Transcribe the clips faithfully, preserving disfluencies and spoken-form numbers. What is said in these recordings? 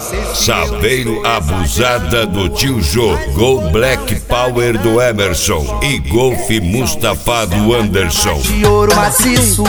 Saveiro Abusada do Tio Jô, Gol Black Power do Emerson e Golf Mustafa do Anderson. De ouro maciço,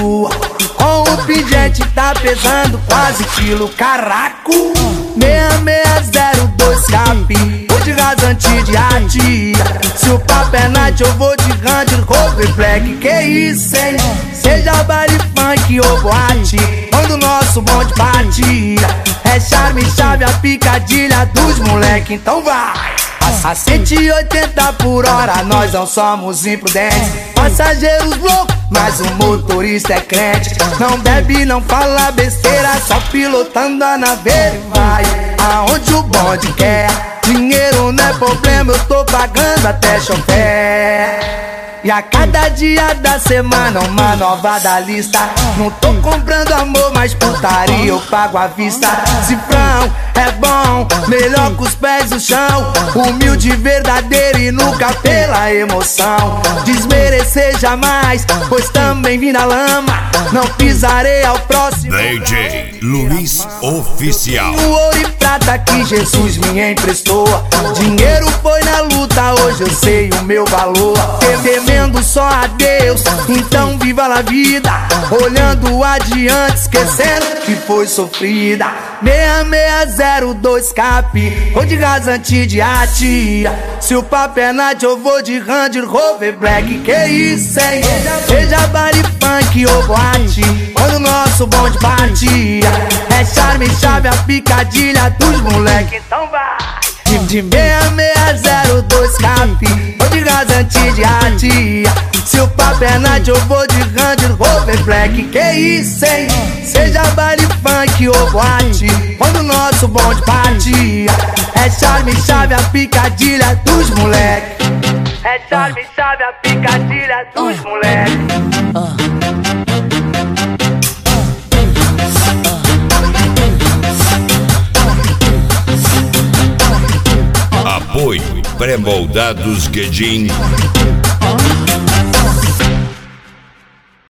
com o pingente tá pesando quase quilo caraco. seis seis zero dois cap, o de rasante de arte. Se o papo é night eu vou de Ranger Rover Black. Que isso, hein? Seja baile funk ou boate, quando o nosso bonde bate, é charme, chave, a picadilha dos moleque. Então vai! A cento e oitenta por hora nós não somos imprudentes, passageiros loucos, mas o motorista é crente. Não bebe, não fala besteira, só pilotando a naveira e vai aonde o bonde quer. Dinheiro não é problema, eu tô pagando até chofer. E a cada dia da semana uma nova da lista. Não tô comprando amor, mas putaria eu pago à vista. Cifrão é bom, melhor que os pés no chão. Humilde, verdadeiro e nunca pela emoção. Desmerecer jamais, pois também vim na lama. Não pisarei ao próximo. D J Luiz Oficial. O ouro e prata que Jesus me emprestou. Dinheiro foi na luta, hoje eu sei o meu valor. Temendo só a Deus, então viva a vida, olhando adiante, esquecendo que foi sofrida. seis seis zero dois cap, ou de rasante de arte. Se o papo é night eu vou de Ranger Rover Black. Que isso, hein? Seja baile funk ou boate, quando o nosso bonde bate, é charme, chave, a picadilha dos moleque. Então vai! De seis seis zero dois cap, ou de rasante de arte. Se o papo é night eu vou de Ranger Rover Black. Que isso, hein? Seja baile funk ou boate, quando o nosso bonde bate, é charme, chave, a picadilha dos moleque. É charme, chave, a picadilha dos moleque. Apoio Pré-moldados Guedin.